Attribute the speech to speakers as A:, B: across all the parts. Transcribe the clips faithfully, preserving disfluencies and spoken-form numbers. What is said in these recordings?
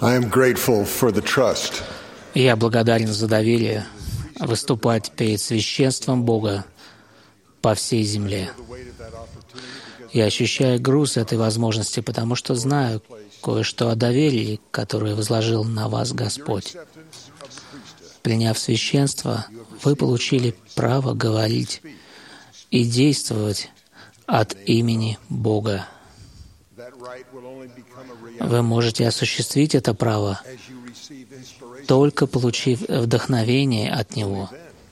A: I am grateful for the trust.
B: Я благодарен за доверие выступать перед священством Бога по всей земле. Я ощущаю груз этой возможности, потому что знаю кое-что о доверии, которое возложил на вас Господь. Приняв священство, вы получили право говорить и действовать от имени Бога. Вы можете осуществить это право, только получив вдохновение от Него.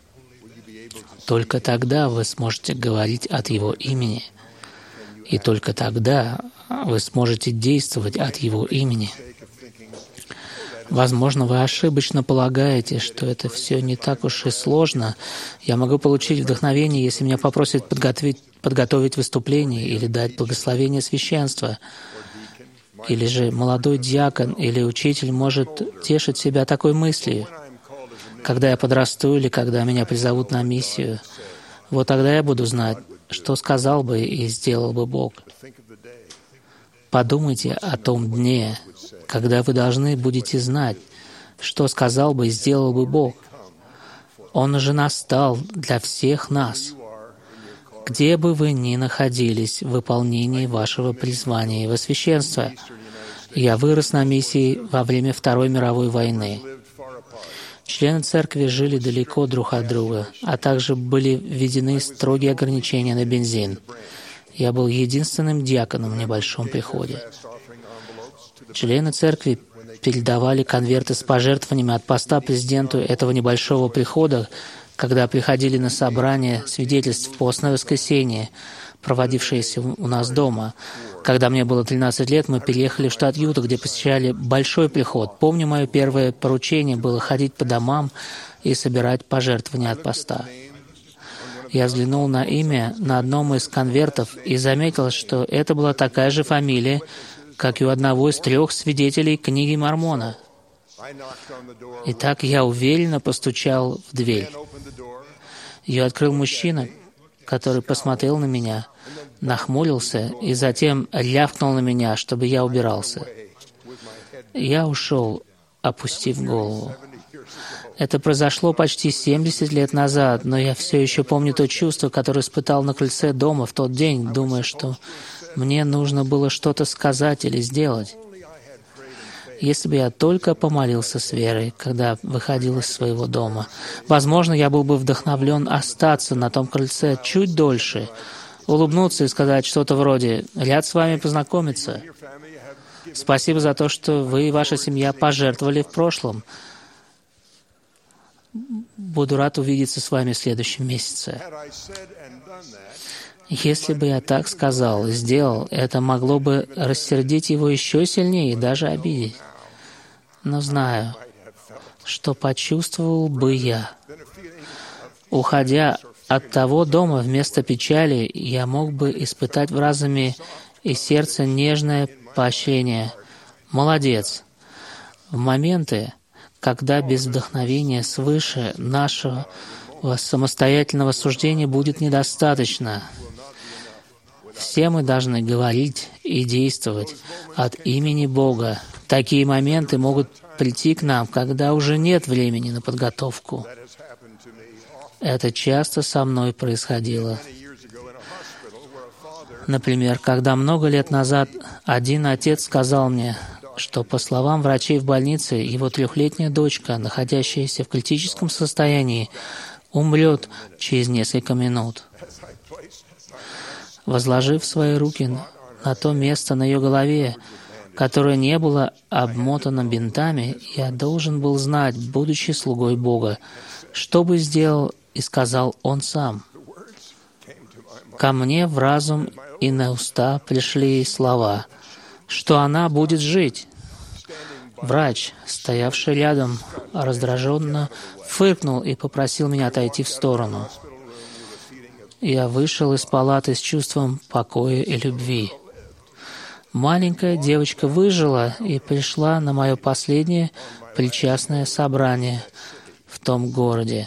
B: Только тогда вы сможете говорить от Его имени, и только тогда вы сможете действовать от Его имени. Возможно, вы ошибочно полагаете, что это все не так уж и сложно. Я могу получить вдохновение, если меня попросят подготовить, подготовить выступление или дать благословение священства. Или же молодой диакон или учитель может тешить себя такой мыслью: когда я подрасту или когда меня призовут на миссию, вот тогда я буду знать, что сказал бы и сделал бы Бог. Подумайте о том дне, когда вы должны будете знать, что сказал бы и сделал бы Бог. Он уже настал для всех нас. Где бы вы ни находились в выполнении вашего призвания во священство. Я вырос на миссии во время Второй мировой войны. Члены церкви жили далеко друг от друга, а также были введены строгие ограничения на бензин. Я был единственным диаконом в небольшом приходе. Члены церкви передавали конверты с пожертвованиями от поста президенту этого небольшого прихода, когда приходили на собрание свидетельств в постное воскресенье, проводившееся у нас дома. Когда мне было тринадцать лет, мы переехали в штат Юта, где посещали большой приход. Помню, мое первое поручение было ходить по домам и собирать пожертвования от поста. Я взглянул на имя на одном из конвертов и заметил, что это была такая же фамилия, как и у одного из трех свидетелей книги Мормона. Итак, я уверенно постучал в дверь. Ее открыл мужчина, который посмотрел на меня, нахмурился и затем рявкнул на меня, чтобы я убирался. Я ушел, опустив голову. Это произошло почти семьдесят лет назад, но я все еще помню то чувство, которое испытал на крыльце дома в тот день, думая, что мне нужно было что-то сказать или сделать. Если бы я только помолился с верой, когда выходил из своего дома, возможно, я был бы вдохновлен остаться на том крыльце чуть дольше, улыбнуться и сказать что-то вроде «Рад с вами познакомиться. Спасибо за то, что вы и ваша семья пожертвовали в прошлом. Буду рад увидеться с вами в следующем месяце». Если бы я так сказал и сделал, это могло бы рассердить его еще сильнее и даже обидеть. Но знаю, что почувствовал бы я. Уходя от того дома вместо печали, я мог бы испытать в разуме и сердце нежное поощрение. Молодец! В моменты, когда без вдохновения свыше нашего самостоятельного суждения будет недостаточно, все мы должны говорить и действовать от имени Бога. Такие моменты могут прийти к нам, когда уже нет времени на подготовку. Это часто со мной происходило. Например, когда много лет назад один отец сказал мне, что, по словам врачей в больнице, его трехлетняя дочка, находящаяся в критическом состоянии, умрет через несколько минут. Возложив свои руки на то место на ее голове, которое не было обмотано бинтами, я должен был знать, будучи слугой Бога, что бы сделал и сказал Он сам. Ко мне в разум и на уста пришли слова, что она будет жить. Врач, стоявший рядом, раздраженно фыркнул и попросил меня отойти в сторону. Я вышел из палаты с чувством покоя и любви. Маленькая девочка выжила и пришла на мое последнее причастное собрание в том городе.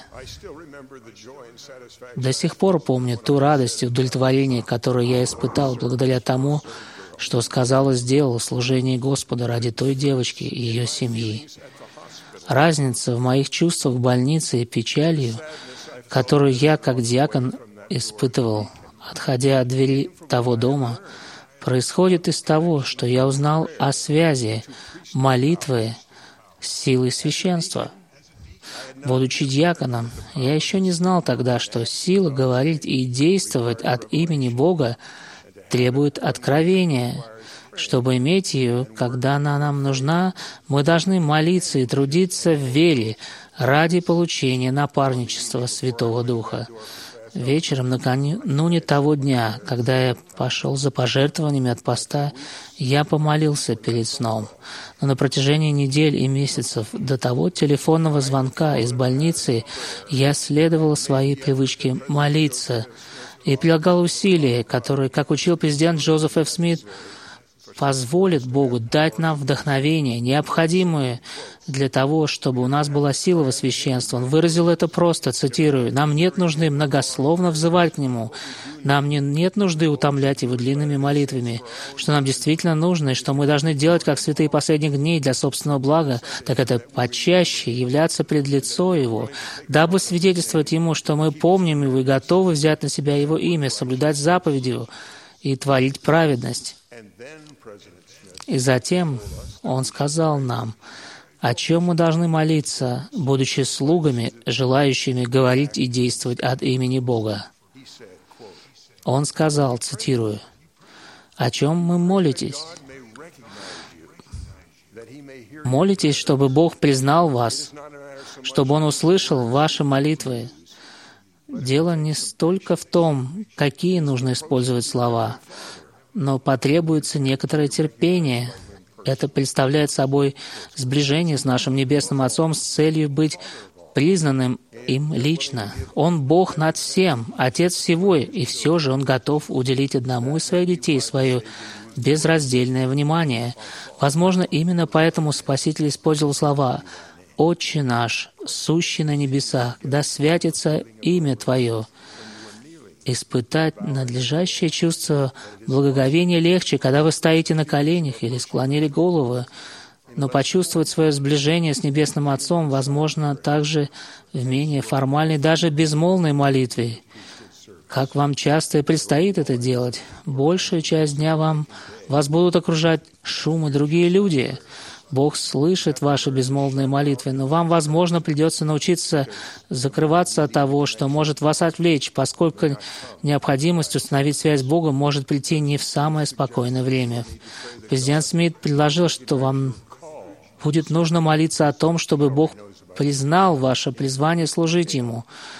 B: До сих пор помню ту радость и удовлетворение, которое я испытал благодаря тому, что сказал и сделал в служении Господа ради той девочки и ее семьи. Разница в моих чувствах больницы и печалью, которую я, как диакон, испытывал, отходя от двери того дома, происходит из того, что я узнал о связи молитвы с силой священства. Будучи диаконом, я еще не знал тогда, что сила говорить и действовать от имени Бога требует откровения. Чтобы иметь ее, когда она нам нужна, мы должны молиться и трудиться в вере ради получения напарничества Святого Духа. Вечером, накануне того дня, когда я пошел за пожертвованиями от поста, я помолился перед сном. Но на протяжении недель и месяцев до того телефонного звонка из больницы я следовал своей привычке молиться и прилагал усилия, которые, как учил президент Джозеф Ф. Смит, позволит Богу дать нам вдохновение, необходимое для того, чтобы у нас была сила во священстве. Он выразил это просто, цитирую: «Нам нет нужды многословно взывать к Нему, нам не, нет нужды утомлять Его длинными молитвами. Что нам действительно нужно, и что мы должны делать, как святые последних дней для собственного блага, так это почаще являться пред лицо Его, дабы свидетельствовать Ему, что мы помним Его и готовы взять на себя Его имя, соблюдать заповеди Его и творить праведность». И затем Он сказал нам, о чем мы должны молиться, будучи слугами, желающими говорить и действовать от имени Бога. Он сказал, цитирую: «О чем мы молитесь? Молитесь, чтобы Бог признал вас, чтобы Он услышал ваши молитвы». Дело не столько в том, какие нужно использовать слова, но потребуется некоторое терпение. Это представляет собой сближение с нашим Небесным Отцом с целью быть признанным им лично. Он Бог над всем, Отец всего, и все же Он готов уделить одному из своих детей свое безраздельное внимание. Возможно, именно поэтому Спаситель использовал слова «Отче наш, сущий на небесах, да святится имя Твое». Испытать надлежащее чувство благоговения легче, когда вы стоите на коленях или склонили голову, но почувствовать свое сближение с Небесным Отцом возможно также в менее формальной, даже безмолвной молитве. Как вам часто и предстоит это делать? Большую часть дня вам, вас будут окружать шум и другие люди. Бог слышит ваши безмолвные молитвы, но вам, возможно, придется научиться закрываться от того, что может вас отвлечь, поскольку необходимость установить связь с Богом может прийти не в самое спокойное время. Президент Смит предложил, что вам будет нужно молиться о том, чтобы Бог признал ваше призвание служить Ему.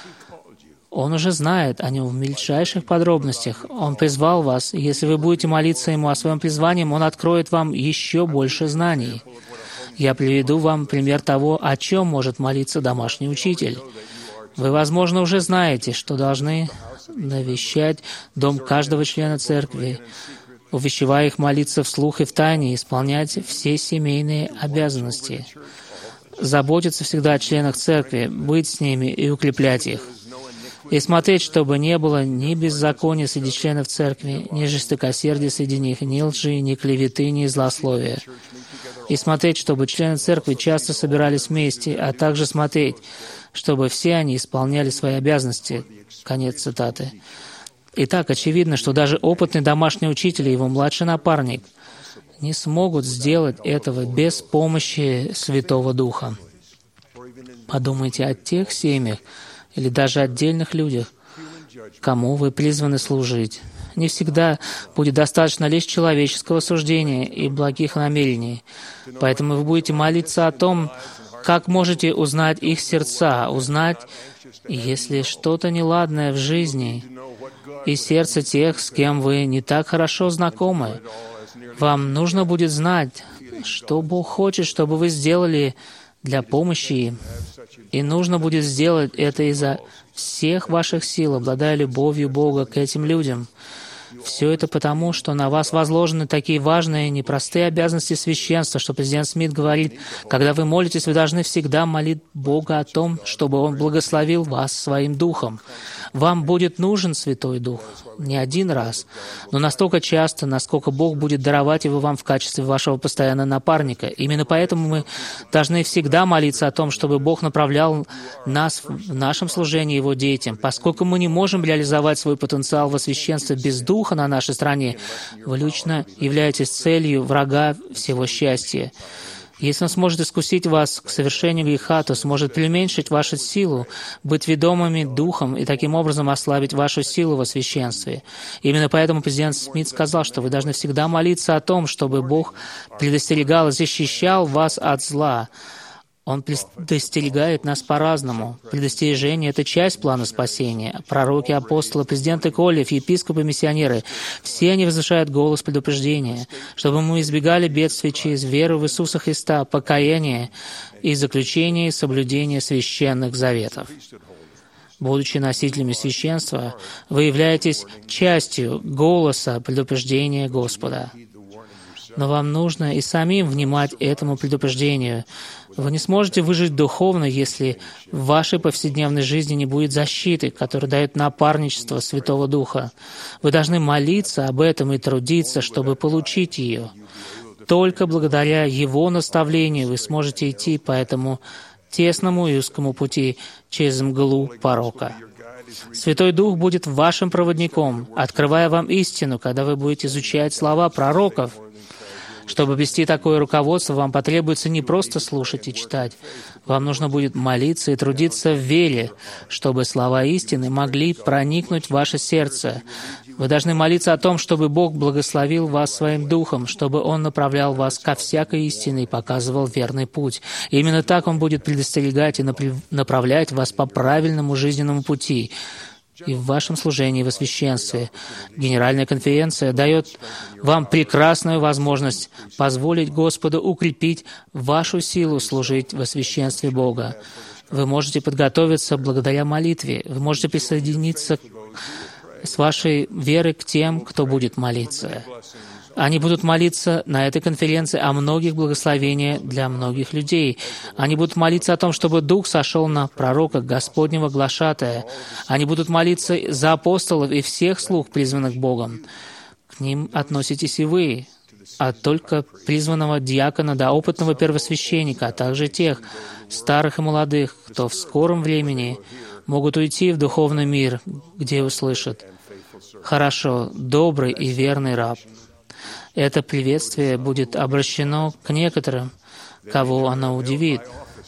B: Он уже знает о нем в мельчайших подробностях. Он призвал вас, и если вы будете молиться Ему о своем призвании, Он откроет вам еще больше знаний. Я приведу вам пример того, о чем может молиться домашний учитель. Вы, возможно, уже знаете, что должны навещать дом каждого члена церкви, увещевая их молиться вслух и в тайне, и исполнять все семейные обязанности, заботиться всегда о членах церкви, быть с ними и укреплять их, и смотреть, чтобы не было ни беззакония среди членов церкви, ни жестокосердия среди них, ни лжи, ни клеветы, ни злословия. И смотреть, чтобы члены церкви часто собирались вместе, а также смотреть, чтобы все они исполняли свои обязанности. Конец цитаты. Итак, очевидно, что даже опытный домашний учитель и его младший напарник не смогут сделать этого без помощи Святого Духа. Подумайте о тех семьях или даже отдельных людях, кому вы призваны служить. Не всегда будет достаточно лишь человеческого суждения и благих намерений. Поэтому вы будете молиться о том, как можете узнать их сердца, узнать, если что-то неладное в жизни и сердце тех, с кем вы не так хорошо знакомы. Вам нужно будет знать, что Бог хочет, чтобы вы сделали для помощи им. И нужно будет сделать это изо всех ваших сил, обладая любовью Бога к этим людям. Все это потому, что на вас возложены такие важные, непростые обязанности священства, что президент Смит говорит, когда вы молитесь, вы должны всегда молить Бога о том, чтобы Он благословил вас своим духом. Вам будет нужен Святой Дух не один раз, но настолько часто, насколько Бог будет даровать его вам в качестве вашего постоянного напарника. Именно поэтому мы должны всегда молиться о том, чтобы Бог направлял нас в нашем служении Его детям. Поскольку мы не можем реализовать свой потенциал во священстве без Духа на нашей стране, вы лично являетесь целью врага всего счастья. Если Он сможет искусить вас к совершению греха, то сможет преуменьшить вашу силу, быть ведомыми Духом и таким образом ослабить вашу силу во священстве. Именно поэтому президент Смит сказал, что вы должны всегда молиться о том, чтобы Бог предостерегал и защищал вас от зла. Он предостерегает нас по-разному. Предостережение — это часть плана спасения. Пророки, апостолы, президенты колледж, епископы, миссионеры — все они возвышают голос предупреждения, чтобы мы избегали бедствий через веру в Иисуса Христа, покаяние и заключение и соблюдение священных заветов. Будучи носителями священства, вы являетесь частью голоса предупреждения Господа. Но вам нужно и самим внимать этому предупреждению. Вы не сможете выжить духовно, если в вашей повседневной жизни не будет защиты, которая дает напарничество Святого Духа. Вы должны молиться об этом и трудиться, чтобы получить ее. Только благодаря Его наставлению вы сможете идти по этому тесному и узкому пути через мглу порока. Святой Дух будет вашим проводником, открывая вам истину, когда вы будете изучать слова пророков. Чтобы вести такое руководство, вам потребуется не просто слушать и читать. Вам нужно будет молиться и трудиться в вере, чтобы слова истины могли проникнуть в ваше сердце. Вы должны молиться о том, чтобы Бог благословил вас своим Духом, чтобы Он направлял вас ко всякой истине и показывал верный путь. И именно так Он будет предостерегать и направлять вас по правильному жизненному пути. И в вашем служении во священстве Генеральная конференция дает вам прекрасную возможность позволить Господу укрепить вашу силу служить во священстве Бога. Вы можете подготовиться благодаря молитве. Вы можете присоединиться с вашей верой к тем, кто будет молиться. Они будут молиться на этой конференции о многих благословениях для многих людей. Они будут молиться о том, чтобы Дух сошел на пророка Господнего глашатая. Они будут молиться за апостолов и всех слуг, призванных Богом. К ним относитесь и вы, от только призванного диакона до опытного первосвященника, а также тех, старых и молодых, кто в скором времени могут уйти в духовный мир, где услышат: «Хорошо, добрый и верный раб». Это приветствие будет обращено к некоторым, кого оно удивит.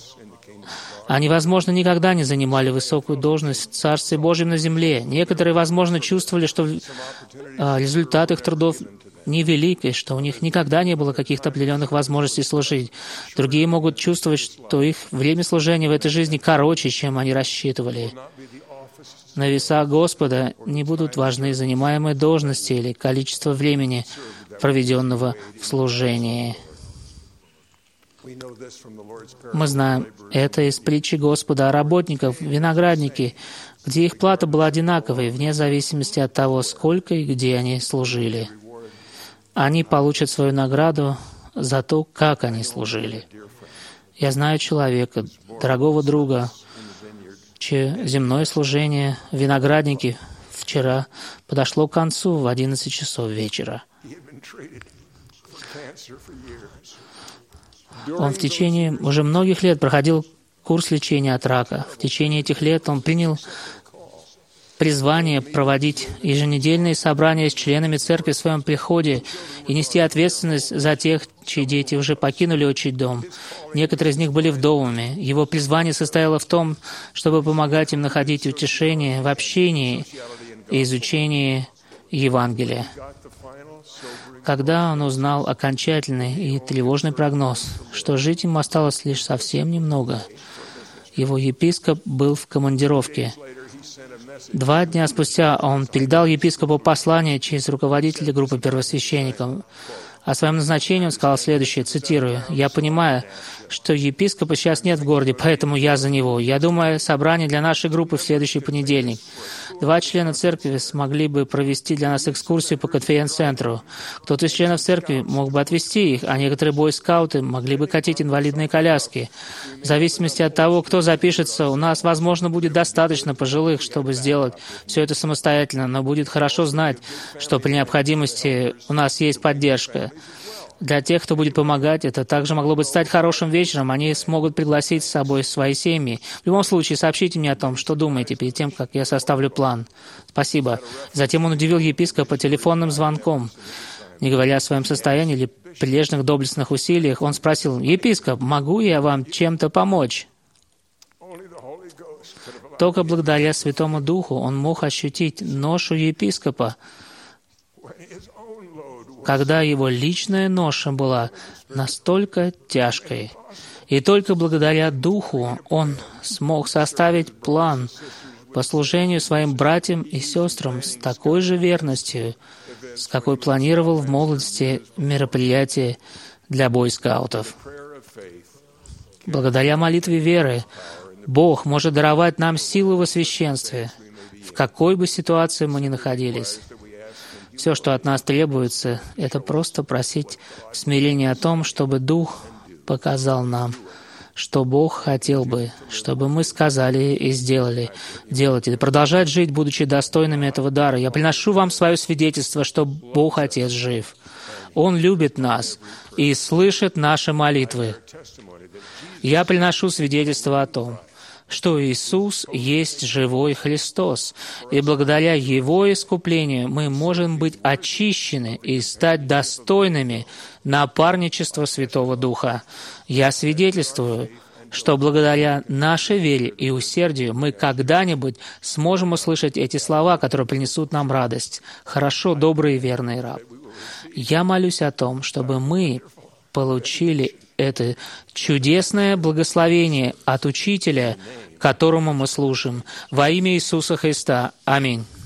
B: Они, возможно, никогда не занимали высокую должность в Царстве Божьем на земле. Некоторые, возможно, чувствовали, что результат их трудов невелик, и что у них никогда не было каких-то определенных возможностей служить. Другие могут чувствовать, что их время служения в этой жизни короче, чем они рассчитывали. На весах Господа не будут важны занимаемые должности или количество времени, проведенного в служении. Мы знаем это из притчи Господа о работниках в винограднике, где их плата была одинаковой, вне зависимости от того, сколько и где они служили. Они получат свою награду за то, как они служили. Я знаю человека, дорогого друга, чье земное служение в винограднике вчера подошло к концу в одиннадцать часов вечера. Он в течение уже многих лет проходил курс лечения от рака. В течение этих лет он принял призвание проводить еженедельные собрания с членами церкви в своем приходе и нести ответственность за тех, чьи дети уже покинули отчий дом. Некоторые из них были вдовами. Его призвание состояло в том, чтобы помогать им находить утешение в общении и изучении Евангелия. Когда он узнал окончательный и тревожный прогноз, что жить ему осталось лишь совсем немного, его епископ был в командировке. Два дня спустя он передал епископу послание через руководителя группы первосвященников. О своем назначении он сказал следующее, цитирую: «Я понимаю, что епископа сейчас нет в городе, поэтому я за него. Я думаю, собрание для нашей группы в следующий понедельник. Два члена церкви смогли бы провести для нас экскурсию по конференц-центру. Кто-то из членов церкви мог бы отвезти их, а некоторые бойскауты могли бы катить инвалидные коляски. В зависимости от того, кто запишется, у нас, возможно, будет достаточно пожилых, чтобы сделать все это самостоятельно, но будет хорошо знать, что при необходимости у нас есть поддержка. Для тех, кто будет помогать, это также могло бы стать хорошим вечером. Они смогут пригласить с собой свои семьи. В любом случае, сообщите мне о том, что думаете, перед тем, как я составлю план. Спасибо. Затем он удивил епископа телефонным звонком. Не говоря о своем состоянии или прилежных доблестных усилиях, он спросил: «Епископ, могу я вам чем-то помочь?» Только благодаря Святому Духу он мог ощутить ношу епископа, когда его личная ноша была настолько тяжкой. И только благодаря Духу он смог составить план по служению своим братьям и сестрам с такой же верностью, с какой планировал в молодости мероприятие для бойскаутов. Благодаря молитве веры Бог может даровать нам силу во священстве, в какой бы ситуации мы ни находились. Все, что от нас требуется, это просто просить смирения о том, чтобы Дух показал нам, что Бог хотел бы, чтобы мы сказали и сделали. Делать и продолжать жить, будучи достойными этого дара. Я приношу вам свое свидетельство, что Бог Отец жив. Он любит нас и слышит наши молитвы. Я приношу свидетельство о том, что Иисус есть живой Христос, и благодаря Его искуплению мы можем быть очищены и стать достойными напарничества Святого Духа. Я свидетельствую, что благодаря нашей вере и усердию мы когда-нибудь сможем услышать эти слова, которые принесут нам радость. «Хорошо, добрый и верный раб». Я молюсь о том, чтобы мы получили это чудесное благословение от Учителя, которому мы служим. Во имя Иисуса Христа. Аминь.